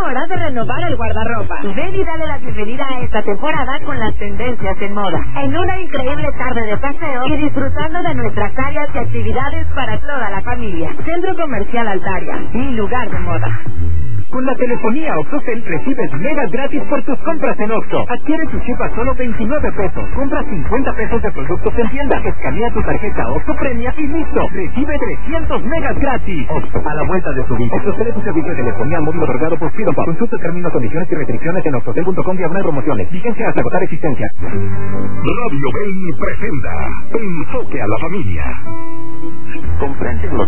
hora de renovar el guardarropa. Ven y dale la bienvenida a esta temporada con las tendencias en moda. En una increíble tarde de paseo y disfrutando de nuestras áreas y actividades para toda la familia. Centro Comercial Altaria, mi lugar de moda. Con la telefonía OXXOCEL recibes megas gratis por tus compras en OXXO. Adquiere tu chip a solo 29 pesos. Compra 50 pesos de productos en tienda. Escanea tu tarjeta OXXO Premia y listo. Recibe 300 megas gratis. OXXO, a la vuelta de su vida. OXXOCEL es un servicio de telefonía móvil otorgado por Freedom Pop. Consulta términos, condiciones y restricciones en oxxocel.com/promociones. Vigencia hasta agotar existencia. Radio Ben presenta Enfoque a la Familia. Comprenden los